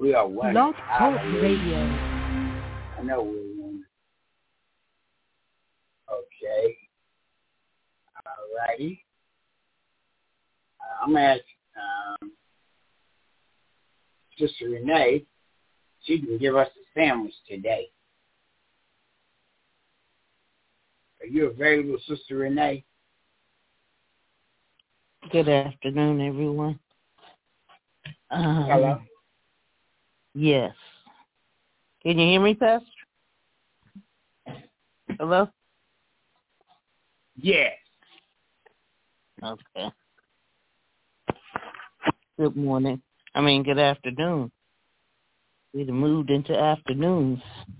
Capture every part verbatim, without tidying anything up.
We are one. Blog Talk Radio. I know we're one. Okay. All righty. Uh, I'm going to ask um, Sister Renee. She can give us a sandwich today. Are you available, Sister Renee? Good afternoon, everyone. Um, Hello? Yes. Can you hear me, Pastor? Hello? Yes. Okay. Good morning. I mean, good afternoon. We've moved into afternoons.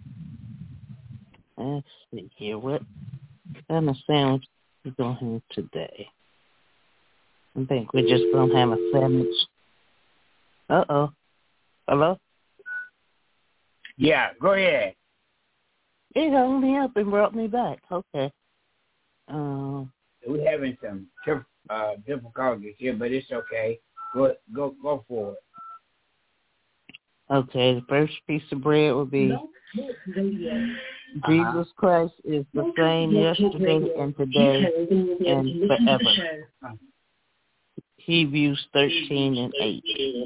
Let's see here. What kind of sandwich we going to have today? I think we're just going to have a sandwich. Uh-oh. Hello? Yeah, go ahead. It held me up and brought me back. Okay. Um, We're having some uh, difficulties here, but it's okay. Go, go, go for it. Okay, the first piece of bread will be Uh-huh. Jesus Christ is the same yesterday and today and forever. Hebrews thirteen and eight.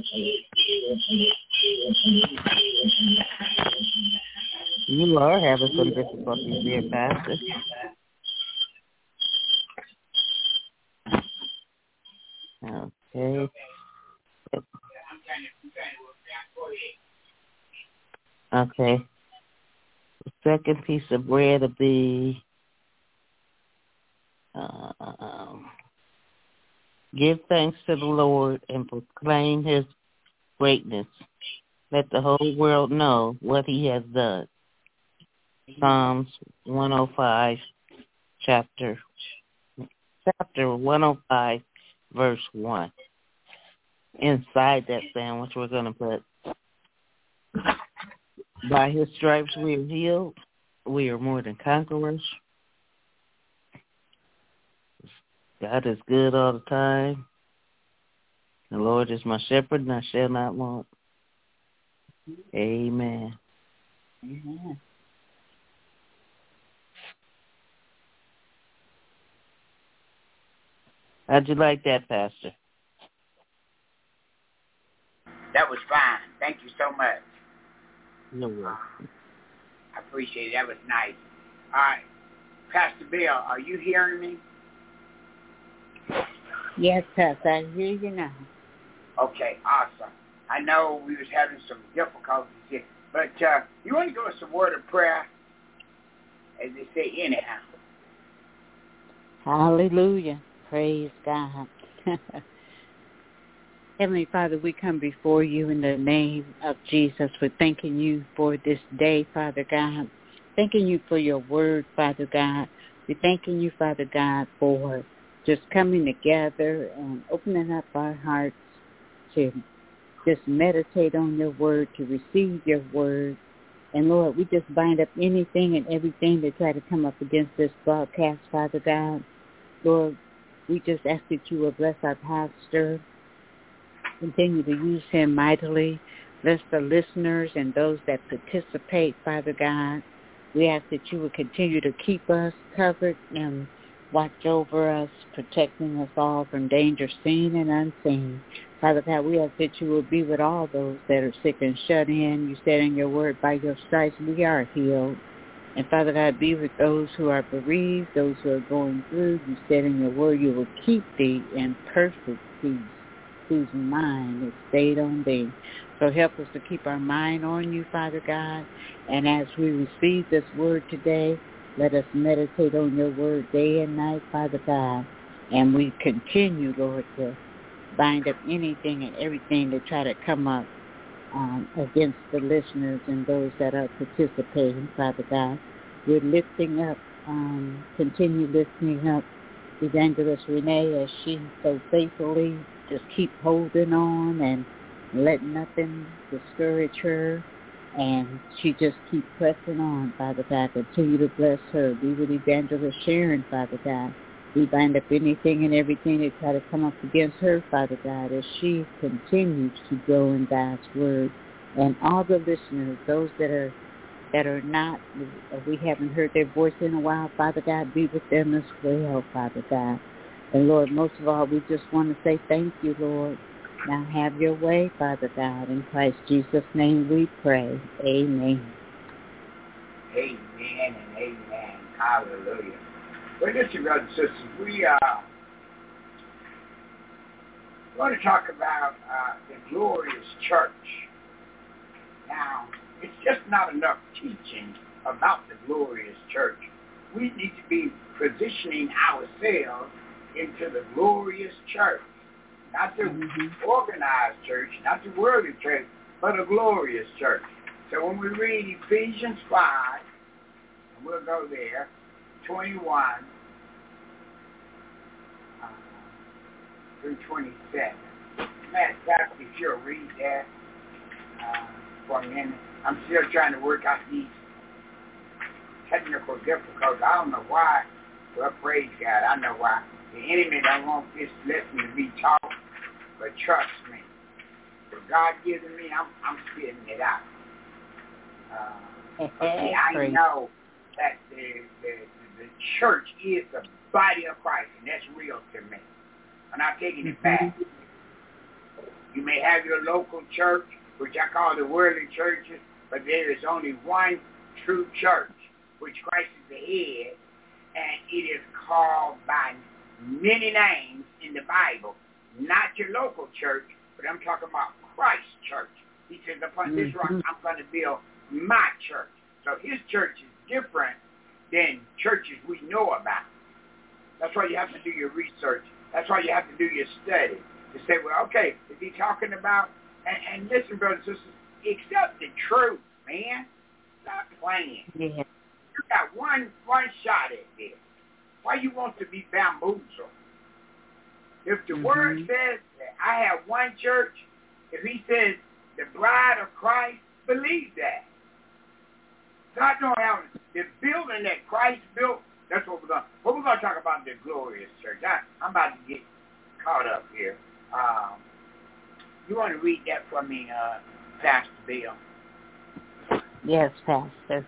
You are having some difficulties here, Pastor. Okay. Okay. The second piece of bread will be uh, um, give thanks to the Lord and proclaim his greatness. Let the whole world know what he has done. Psalms one oh five, chapter chapter one oh five, verse one. Inside that sandwich, we're going to put, by his stripes we are healed. We are more than conquerors. God is good all the time. The Lord is my shepherd, and I shall not want. Amen. Amen. How'd you like that, Pastor? That was fine. Thank you so much. You're welcome. I appreciate it. That was nice. All right. Pastor Bill, are you hearing me? Yes, Pastor. I hear you now. Okay, awesome. I know we was having some difficulties here, but uh, you want to give us a word of prayer, as they say anyhow. Hallelujah. Praise God. Heavenly Father, we come before you in the name of Jesus. We're thanking you for this day, Father God. Thanking you for your word, Father God. We're thanking you, Father God, for just coming together and opening up our hearts to just meditate on your word, to receive your word. And Lord, we just bind up anything and everything that try to come up against this broadcast, Father God. Lord, we just ask that you will bless our pastor. Continue to use him mightily. Bless the listeners and those that participate, Father God. We ask that you will continue to keep us covered and watch over us, protecting us all from danger seen and unseen. Father God, we ask that you will be with all those that are sick and shut in. You said in your word, by your stripes we are healed. And Father God, be with those who are bereaved, those who are going through. You said in your word, you will keep thee in perfect peace, whose mind is stayed on thee. So help us to keep our mind on you, Father God. And as we receive this word today, let us meditate on your word day and night, Father God. And we continue, Lord, to bind up anything and everything that try to come up um, against the listeners and those that are participating, Father God. We're lifting up, um, continue lifting up Evangelist Renee as she so faithfully just keep holding on and let nothing discourage her. And she just keep pressing on, Father God. Continue to bless her. Be with Evangelist Sharon, Father God. We bind up anything and everything that try to come up against her, Father God, as she continues to grow in God's word. And all the listeners, those that are that are not, we haven't heard their voice in a while, Father God, be with them as well, Father God. And Lord, most of all, we just want to say thank you, Lord. Now have your way, Father God. In Christ Jesus' name we pray. Amen. Amen and amen. Hallelujah. Well, listen, brothers and sisters, we uh, want to talk about uh, the glorious church. Now, it's just not enough teaching about the glorious church. We need to be positioning ourselves into the glorious church. Not the mm-hmm. organized church, not the worldly church, but a glorious church. So when we read Ephesians five, and we'll go there, twenty-one uh, through twenty-seven. Matt, if you'll read that uh, for a minute. I'm still trying to work out these technical difficulties. I don't know why. Well, praise God, I know why. The enemy don't want this lesson to be taught, but trust me, what God gives me, I'm, I'm spitting it out. Uh, okay, I know that the, the the church is the body of Christ, and that's real to me. I'm not taking it back. You may have your local church, which I call the worldly churches, but there is only one true church, which Christ is the head, and it is called by many names in the Bible. Not your local church, but I'm talking about Christ's church. He says, upon this rock, I'm going to build my church. So his church is different than churches we know about. That's why you have to do your research. That's why you have to do your study. To say, well, okay, is he talking about, and, and listen, brothers and sisters, accept the truth, man. Stop playing. Yeah. You got one one shot at this. Why you want to be bamboozled? If the mm-hmm. word says that I have one church, if he says the bride of Christ, believe that. God don't have the building that Christ built. That's what we're going. What we're going to talk about the glorious church. I, I'm about to get caught up here. Um, you want to read that for me, uh, Pastor Bill? Yes, Pastor.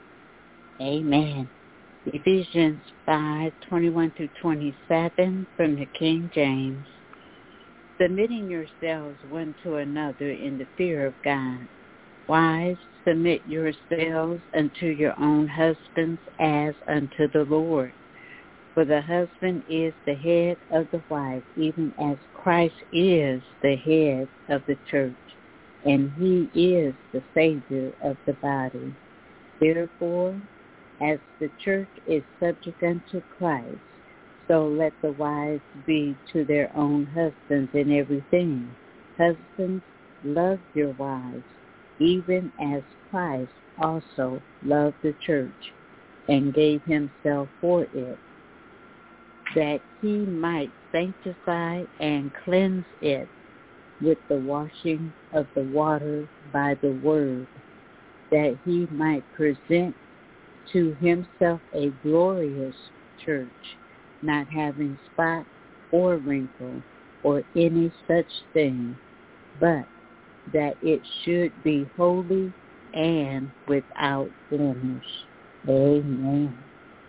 Amen. Ephesians five, twenty-one through twenty-seven from the King James. Submitting yourselves one to another in the fear of God. Wives, submit yourselves unto your own husbands as unto the Lord. For the husband is the head of the wife, even as Christ is the head of the church, and he is the Savior of the body. Therefore, as the church is subject unto Christ, so let the wives be to their own husbands in everything. Husbands, love your wives, even as Christ also loved the church and gave himself for it, that he might sanctify and cleanse it with the washing of the water by the word, that he might present to himself a glorious church, not having spot or wrinkle or any such thing, but that it should be holy and without blemish. Amen.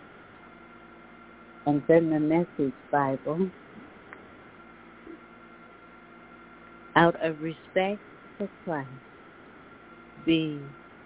And then the Message Bible. Out of respect for Christ, be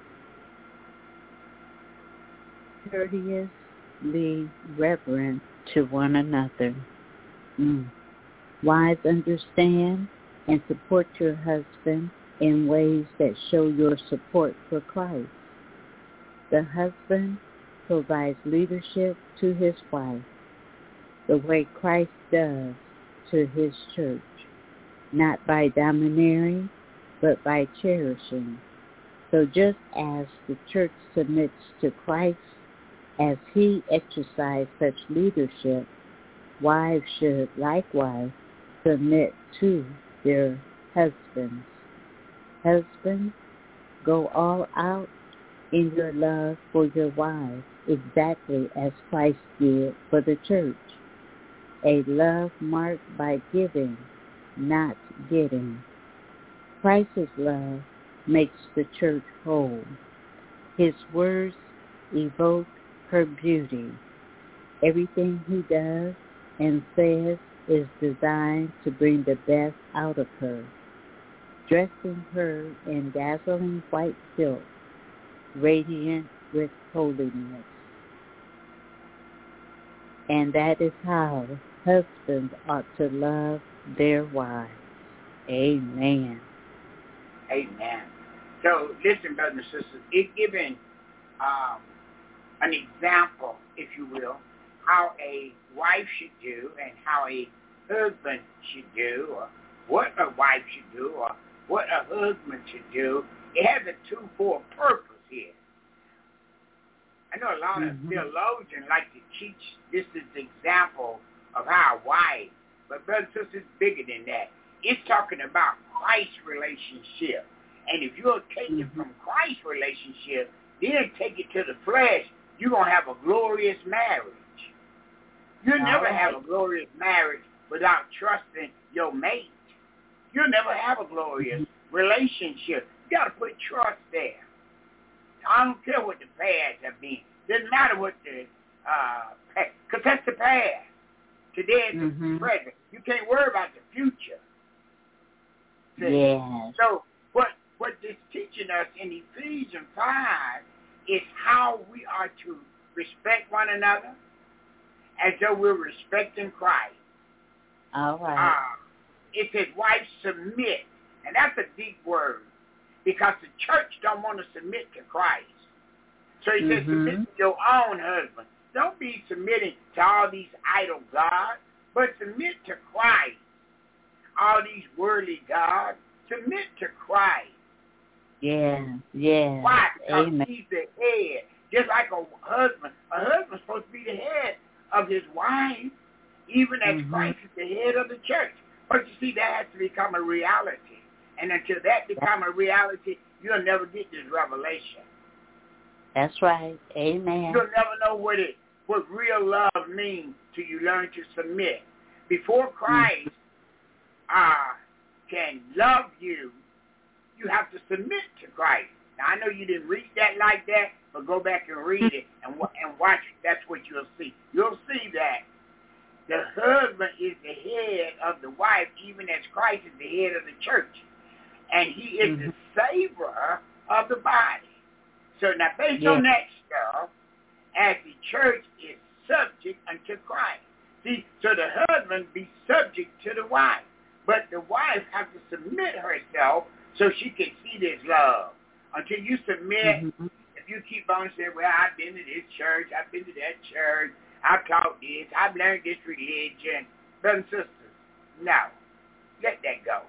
courteously reverent to one another. Mm. Wives, understand and support your husband in ways that show your support for Christ. The husband provides leadership to his wife the way Christ does to his church, not by domineering, but by cherishing. So just as the church submits to Christ as he exercised such leadership, wives should likewise submit to their husbands. Husbands, go all out in your love for your wives, exactly as Christ did for the church. A love marked by giving, not getting. Christ's love makes the church whole. His words evoke her beauty. Everything he does and says is designed to bring the best out of her, dressing her in dazzling white silk, radiant with holiness. And that is how husbands ought to love their wives. Amen. Amen. So listen, brothers and sisters, it's giving um, an example, if you will, how a wife should do and how a husband should do, or what a wife should do, or what a husband should do. It has a twofold purpose here. I know a lot mm-hmm. of theologians like to teach this is the example of how a wife, but brothers and sisters, it's bigger than that. It's talking about Christ's relationship. And if you'll take mm-hmm. it from Christ's relationship, then take it to the flesh, you're going to have a glorious marriage. You'll All never right. have a glorious marriage without trusting your mate. You'll never have a glorious mm-hmm. relationship. You got to put trust there. I don't care what the past have been. Doesn't matter what the, uh, because that's the past. Today is mm-hmm. the present. You can't worry about the future. Yeah. So what what this teaching us in Ephesians five is how we are to respect one another as though we're respecting Christ. All right. Uh, it says, wives submit. And that's a deep word because the church don't want to submit to Christ. So he mm-hmm. says, submit to your own husband. Don't be submitting to all these idol gods, but submit to Christ. All these worldly gods, submit to Christ. Yeah, yeah. Why? Because Amen. he's the head. Just like a husband. A husband's supposed to be the head of his wife, even as mm-hmm. Christ is the head of the church. But you see, that has to become a reality. And until that becomes a reality, you'll never get this revelation. That's right. Amen. You'll never know what it, what real love means till you learn to submit. Before Christ mm-hmm. uh, can love you, you have to submit to Christ. Now, I know you didn't read that like that, but go back and read it and, and watch it. That's what you'll see. You'll see that the husband is the head of the wife, even as Christ is the head of the church. And he is mm-hmm. the savior of the body. So now, based yeah. on that stuff, as the church is subject unto Christ. See, so the husband be subject to the wife. But the wife has to submit herself so she can see this love. Until you submit, mm-hmm. if you keep on saying, well, I've been to this church, I've been to that church, I've taught this, I've learned this religion. Brothers and sisters, no. Let that go.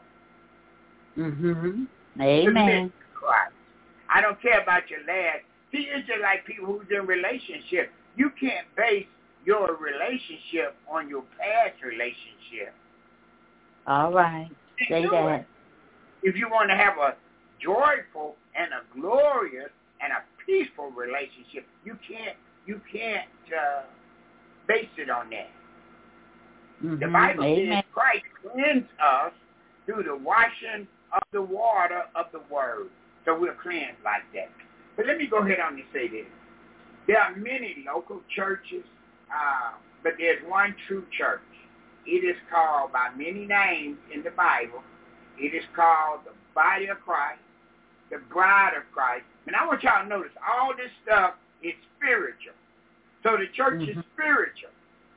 Mm-hmm. Amen. Christ. I don't care about your last. See, it's just like people who's in relationship. You can't base your relationship on your past relationship. All right. Say that. If you want to have a joyful and a glorious and a peaceful relationship, you can't you can't uh, base it on that. Mm-hmm. The Bible Amen. Says Christ cleansed us through the washing of the water of the word. So we're cleansed like that. But let me go ahead on and say this. There are many local churches, uh, but there's one true church. It is called by many names in the Bible. It is called the body of Christ, the bride of Christ. And I want y'all to notice, all this stuff is spiritual. So the church mm-hmm. is spiritual.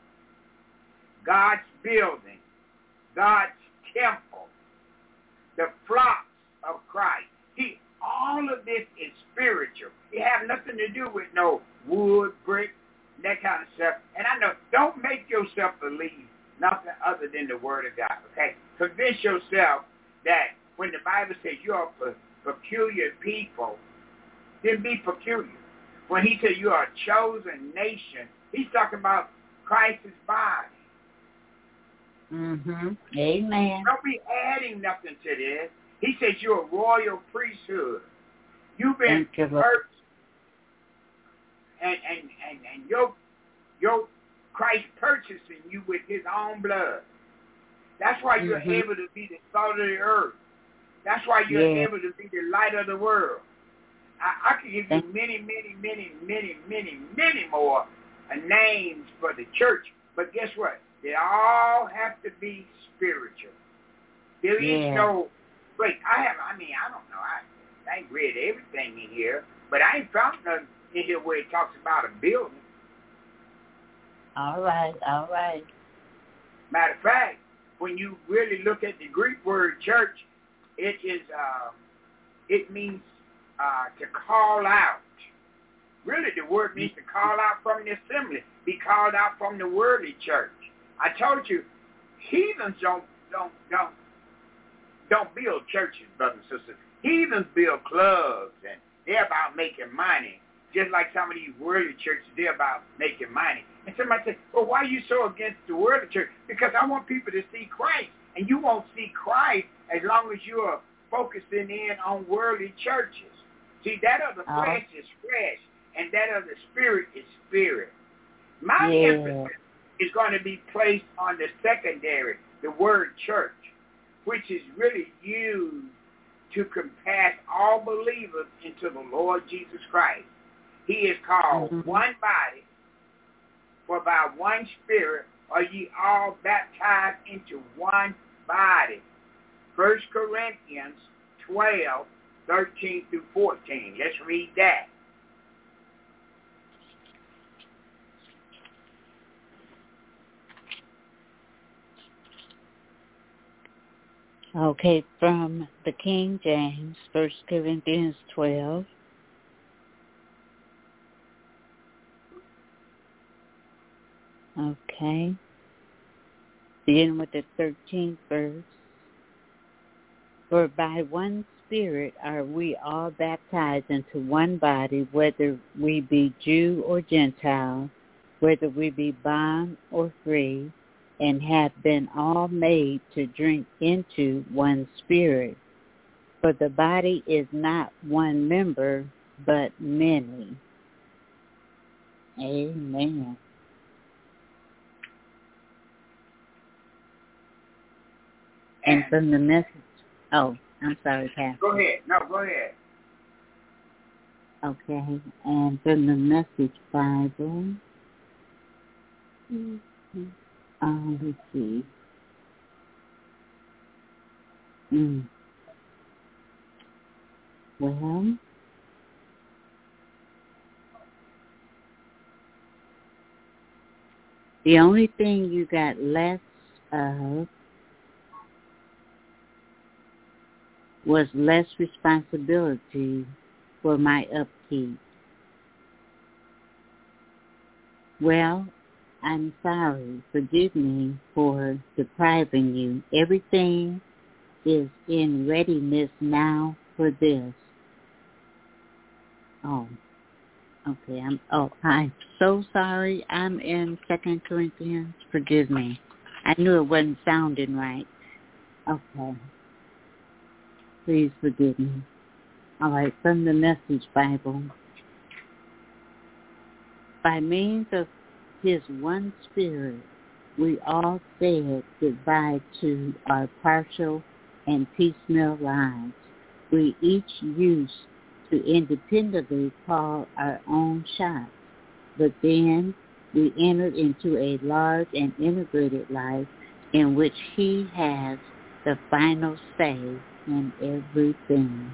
God's building, God's temple, the flocks of Christ. See, all of this is spiritual. It has nothing to do with no wood, brick, that kind of stuff. And I know, don't make yourself believe nothing other than the word of God, okay? Convince yourself that when the Bible says you're a peculiar people, then be peculiar. When he said you are a chosen nation, he's talking about Christ's body. Mm-hmm. Amen. Don't be adding nothing to this. He says you're a royal priesthood. You've been purchased, and, and, and, and your, your Christ purchasing you with his own blood. That's why you're mm-hmm. able to be the salt of the earth. That's why you're Yeah. able to be the light of the world. I, I can give you Thank- many, many, many, many, many, many more uh, names for the church. But guess what? They all have to be spiritual. There is Yeah. no, wait, I have, I mean, I don't know. I, I ain't read everything in here, but I ain't found nothing in here where it talks about a building. All right, all right. Matter of fact, when you really look at the Greek word church, it is, uh, it means uh, to call out. Really, the word means to call out from the assembly, be called out from the worldly church. I told you, heathens don't don't don't don't build churches, brothers and sisters. Heathens build clubs, and they're about making money. Just like some of these worldly churches, they're about making money. And somebody says, well, why are you so against the worldly church? Because I want people to see Christ, and you won't see Christ as long as you're focusing in on worldly churches. See, that of the Oh. flesh is flesh, and that of the spirit is spirit. My Yeah. emphasis is going to be placed on the secondary, the word church, which is really used to compass all believers into the Lord Jesus Christ. He is called Mhm. one body, for by one spirit are ye all baptized into one body. First Corinthians twelve, thirteen through fourteen. Let's read that. Okay, from the King James, First Corinthians twelve. Okay. Beginning with the thirteenth verse. For by one Spirit are we all baptized into one body, whether we be Jew or Gentile, whether we be bond or free, and have been all made to drink into one Spirit. For the body is not one member, but many. Amen. And from the message, oh, I'm sorry, Pastor. Go ahead. No, go ahead. Okay, and from the Message Bible, mm-hmm. uh, let's see. Mm. Well, the only thing you got less of was less responsibility for my upkeep. Well, I'm sorry. Forgive me for depriving you. Everything is in readiness now for this. Oh, okay. I'm. Oh, I'm so sorry. I'm in Second Corinthians. Forgive me. I knew it wasn't sounding right. Okay. Please forgive me. All right, from the Message Bible. By means of His one Spirit, we all said goodbye to our partial and piecemeal lives. We each used to independently call our own shots, but then we entered into a large and integrated life in which He has the final say in everything.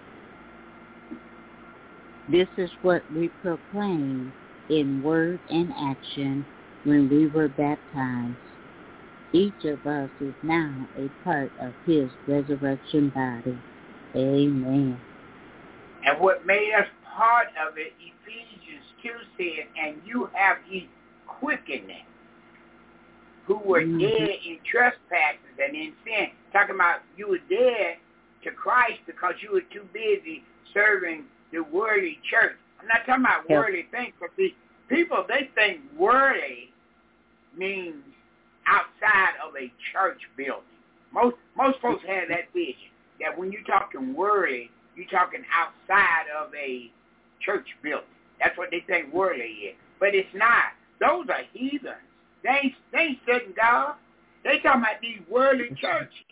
This is what we proclaimed in word and action when we were baptized. Each of us is now a part of His resurrection body. Amen. And what made us part of it, Ephesians two said, and you have ye quickened them, who were Mm-hmm. dead in trespasses and in sin. Talking about you were dead to Christ because you were too busy serving the worldly church. I'm not talking about Yep. worldly things, but the people, they think worldly means outside of a church building. Most most folks have that vision, that when you're talking worldly, you're talking outside of a church building. That's what they think worldly is. But it's not. Those are heathens. They ain't, they ain't serving God. They talking about these worldly churches.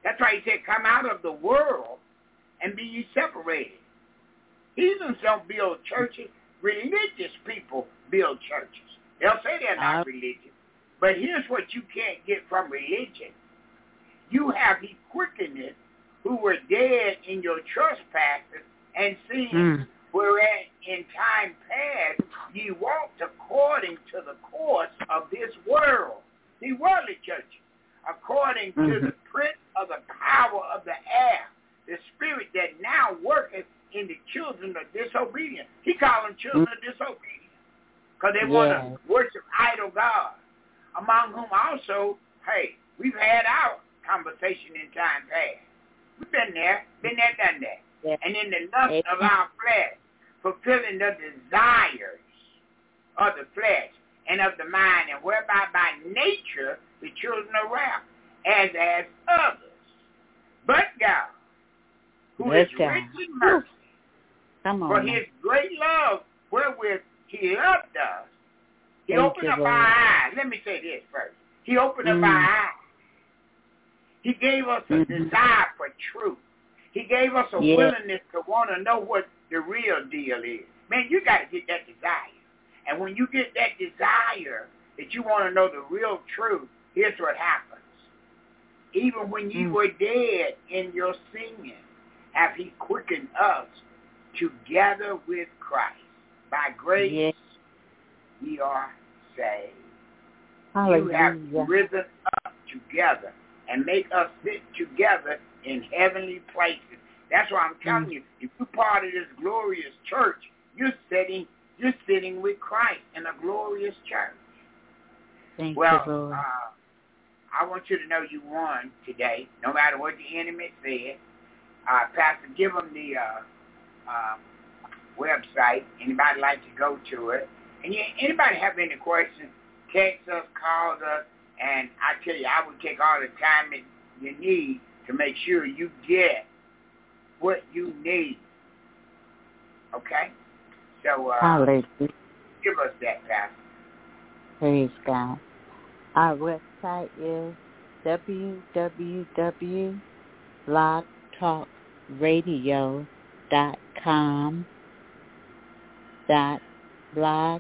That's why he said, come out of the world and be ye separated. Heathens don't build churches. Religious people build churches. They'll say they're not uh, religious. But here's what you can't get from religion. You have he quickened it who were dead in your trespasses and sins, mm. whereas in time past ye walked according to the course of this world, the worldly church, according mm-hmm. to the prince of the power of the air, the spirit that now worketh in the children of disobedience. He called them children mm-hmm. of disobedience because they yeah. want to worship idol gods, among whom also, hey, we've had our conversation in time past. We've been there, been there, done that. Yeah. And in the lust yeah. of our flesh, fulfilling the desires of the flesh and of the mind, and whereby by nature the children of wrath, as as others. But God, who yes, is God. rich in mercy, Come on, for his great love wherewith he loved us, he Thank opened you, up Lord. our eyes. Let me say this first. He opened mm. up our eyes. He gave us a mm-hmm. desire for truth. He gave us a yeah. willingness to want to know what the real deal is. Man, you got to get that desire. And when you get that desire that you want to know the real truth, here's what happens. Even when you mm. were dead in your sin, have he quickened us together with Christ. By grace, yes. we are saved. Hallelujah. You have risen up together and make us sit together in heavenly places. That's why I'm telling mm. you, if you're part of this glorious church, you're sitting, you're sitting with Christ in a glorious church. Thank well, you, Lord. Uh, I want you to know you won today, no matter what the enemy said. Uh, Pastor, give them the uh, uh, website. Anybody like to go to it? And yeah, anybody have any questions, text us, call us, and I tell you, I would take all the time that you need to make sure you get what you need. Okay? So, uh, Hallelujah. give us that, Pastor. Praise God. Our website is w w w dot blog talk radio dot com dot blog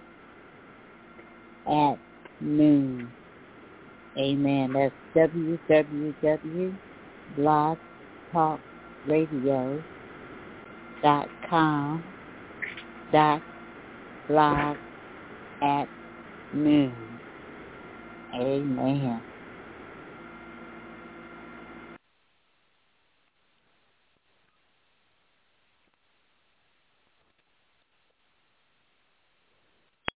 at noon. Amen. That's w w w dot blog talk radio dot com dot blog at noon. Amen.